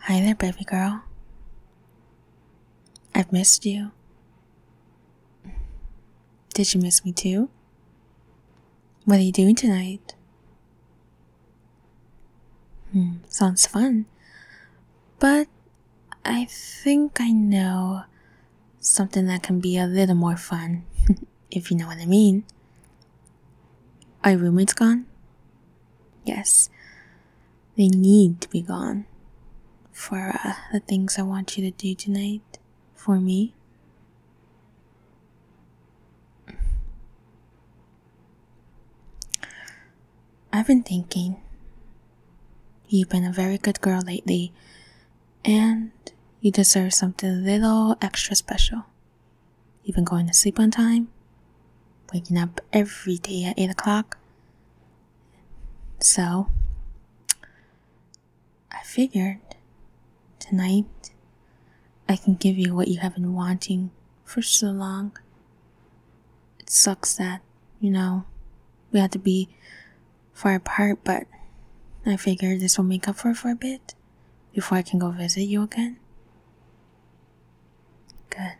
Hi there, baby girl. I've missed you. Did you miss me too? What are you doing tonight? Sounds fun. But I think I know something that can be a little more fun, if you know what I mean. Are your roommates gone? Yes. They need to be gone for the things I want you to do tonight for me. I've been thinking. You've been a very good girl lately, and you deserve something a little extra special. You've been going to sleep on time, waking up every day at 8 o'clock. So, I figured tonight I can give you what you have been wanting for so long. It sucks that, we had to be far apart, but I figured this will make up for it for a bit before I can go visit you again. Good.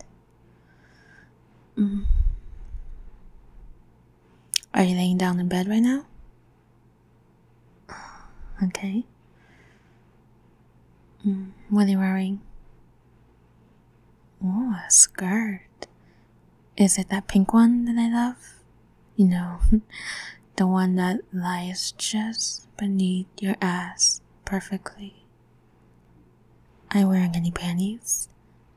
Are you laying down in bed right now? Okay. What are you wearing? Oh, a skirt. Is it that pink one that I love? The one that lies just beneath your ass perfectly. Are you wearing any panties?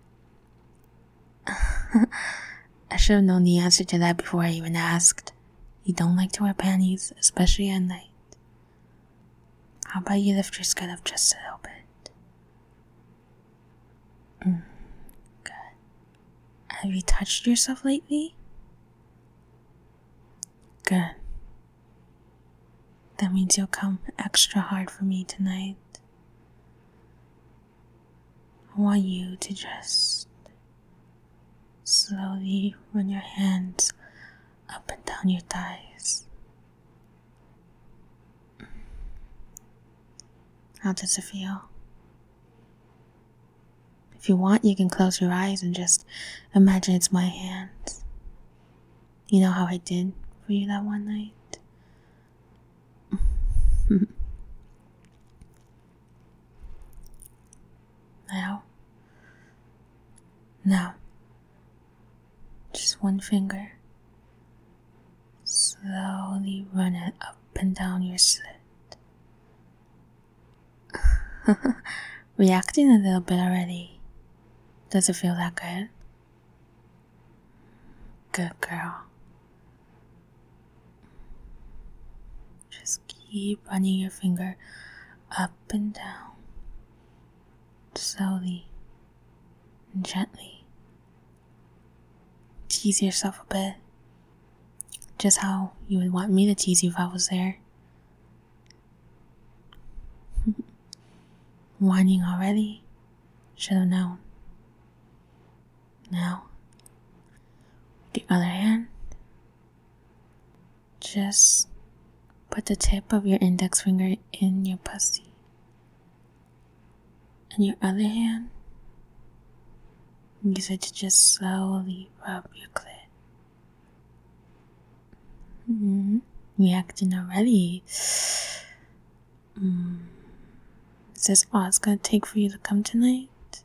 I should have known the answer to that before I even asked. You don't like to wear panties, especially at night. How about you lift your skirt up just a little bit? Good. Have you touched yourself lately? Good. That means you'll come extra hard for me tonight. I want you to just slowly run your hands up and down your thighs. How does it feel? If you want, you can close your eyes and just imagine it's my hands. You know how I did for you that one night? Now, just one finger. Slowly run it up and down your slit. Reacting a little bit already. Does it feel that good? Good girl. Just keep running your finger up and down. Slowly and gently. Tease yourself a bit. Just how you would want me to tease you if I was there. Whining already? Should have known. Now, with the other hand, just put the tip of your index finger in your pussy. And your other hand, use it to just slowly rub your clit. Reacting already. Is this all it's gonna take for you to come tonight?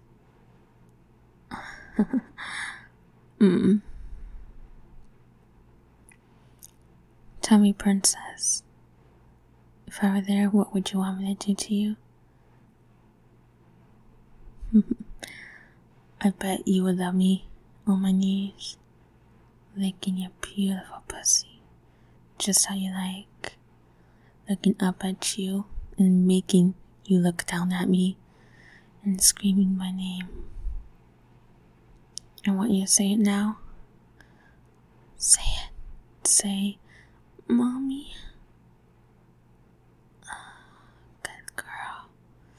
Tell me, princess. If I were there, what would you want me to do to you? I bet you would love me on my knees, licking your beautiful pussy, just how you like, looking up at you and making you look down at me and screaming my name. I want you to say it now. Say it. Say, Mommy. Good girl.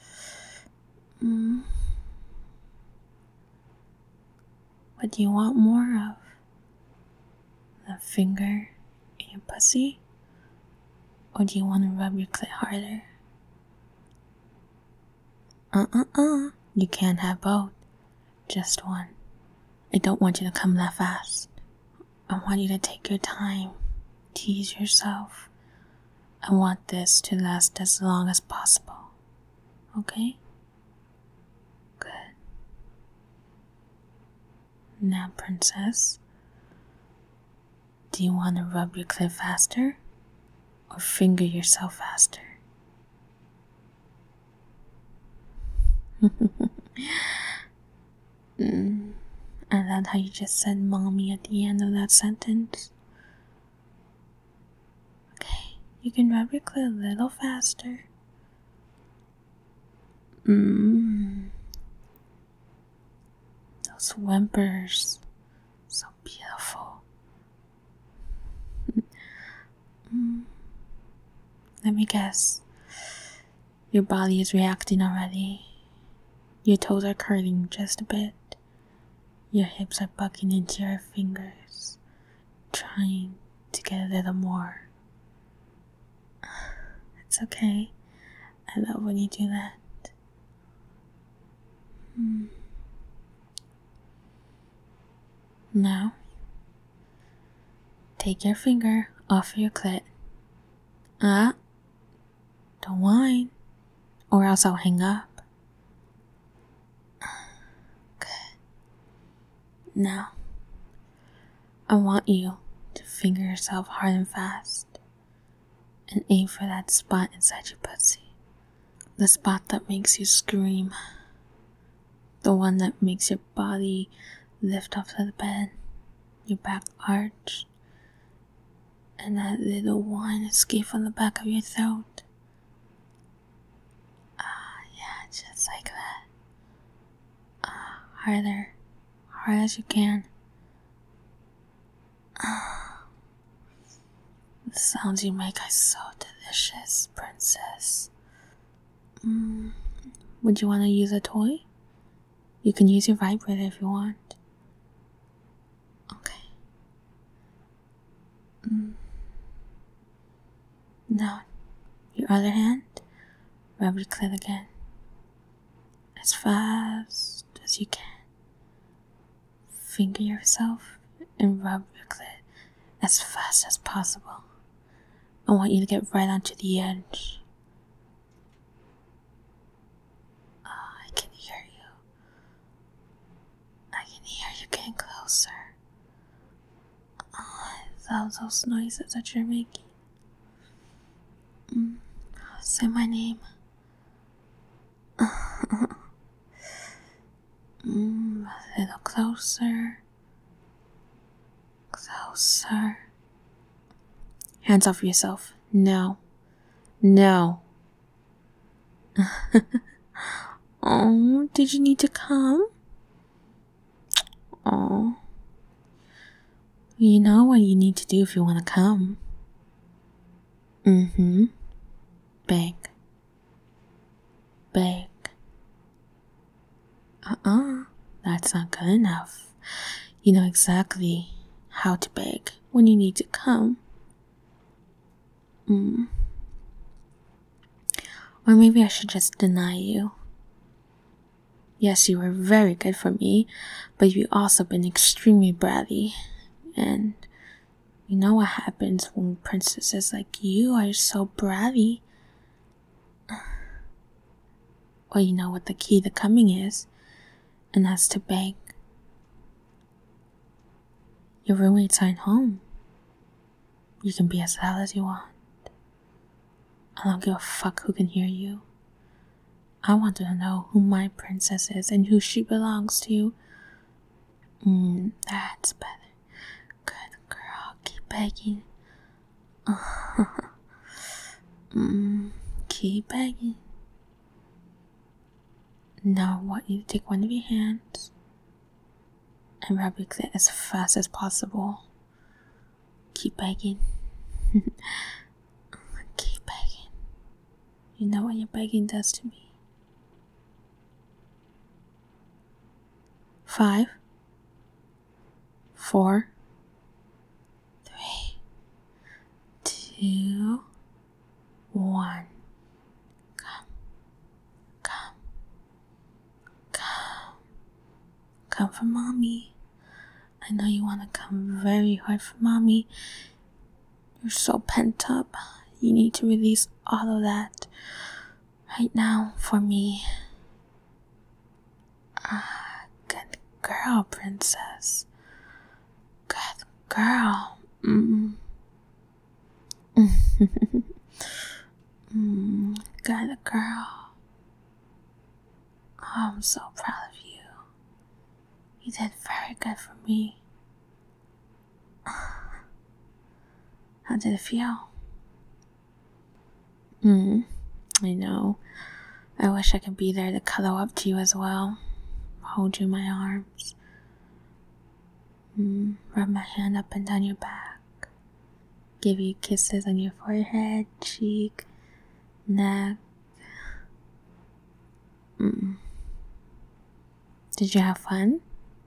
What do you want more of? The finger in your pussy? Or do you want to rub your clit harder? You can't have both. Just one. I don't want you to come that fast. I want you to take your time. Tease yourself. I want this to last as long as possible. Okay? Good. Now, princess, do you want to rub your clit faster or finger yourself faster? I love how you just said mommy at the end of that sentence. Okay, you can rub your clit a little faster. Those whimpers. So beautiful. Let me guess. Your body is reacting already. Your toes are curling just a bit. Your hips are bucking into your fingers, trying to get a little more. It's okay. I love when you do that. Now, take your finger off your clit. Don't whine, or else I'll hang up. Good. Now, I want you to finger yourself hard and fast and aim for that spot inside your pussy. The spot that makes you scream. The one that makes your body lift off the bed, your back arch, and that little whine escape from the back of your throat. Yeah, just like that. Harder, hard as you can. The sounds you make are so delicious, princess. Would you want to use a toy? You can use your vibrator if you want. Okay. Now, your other hand, rub your clit again. As fast as you can. Finger yourself and rub your clit as fast as possible. I want you to get right onto the edge. I can hear you. I can hear you getting closer. I love those noises that you're making. Say my name. A little closer. Closer. Hands off yourself. No. No. Oh, did you need to come? Oh. You know what you need to do if you want to come. Beg. Beg. That's not good enough. You know exactly how to beg when you need to come. Or maybe I should just deny you. Yes, you were very good for me, but you've also been extremely bratty. And you know what happens when princesses like you are so bratty? Well, you know what the key to coming is, and that's to beg. Your roommates aren't home. You can be as loud as you want. I don't give a fuck who can hear you. I want to know who my princess is and who she belongs to. That's better. Good girl, keep begging. Keep begging. Now I want you to take one of your hands and rub your clit as fast as possible. Keep begging. Keep begging. You know what your begging does to me. 5, 4, 3, 2, 1. Come. Come. come for mommy. I know you want to come very hard for mommy. You're so pent up. You need to release all of that right now for me. Good girl, princess. Good girl. Good girl. Oh, I'm so proud of you. You did very good for me. How did it feel? I know. I wish I could be there to cuddle up to you as well. Hold you in my arms. Rub my hand up and down your back. Give you kisses on your forehead, cheek, neck. Did you have fun?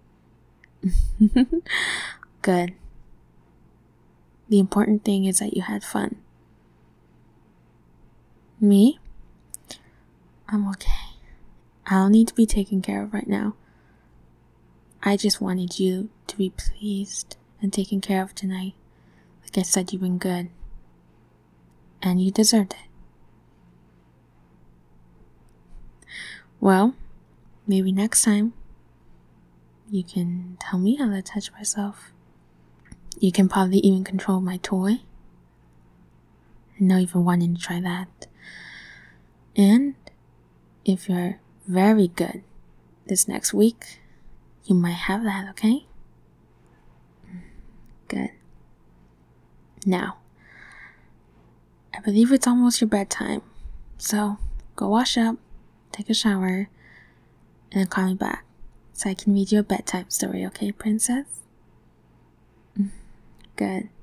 Good. The important thing is that you had fun. Me? I'm okay. I don't need to be taken care of right now. I just wanted you to be pleased and taken care of tonight. Like I said, you've been good. And you deserved it. Well, maybe next time you can tell me how to touch myself. You can probably even control my toy. I know you've been wanting to try that. And if you're very good this next week, you might have that, okay? Good. Now, I believe it's almost your bedtime. So, go wash up, take a shower, and then call me back so I can read you a bedtime story, okay, princess? Good.